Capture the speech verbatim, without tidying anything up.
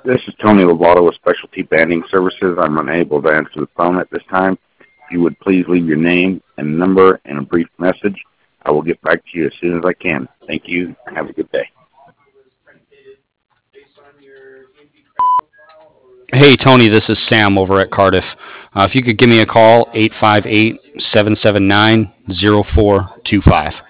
This is Tony Lovato with Specialty Banding Services. I'm unable to answer the phone at this time. If you would please leave your name and number and a brief message, I will get back to you as soon as I can. Thank you, and have a good day. Hey, Tony, this is Sam over at Cardiff. Uh, if you could give me a call, eight five eight, seven seven nine, zero four two five.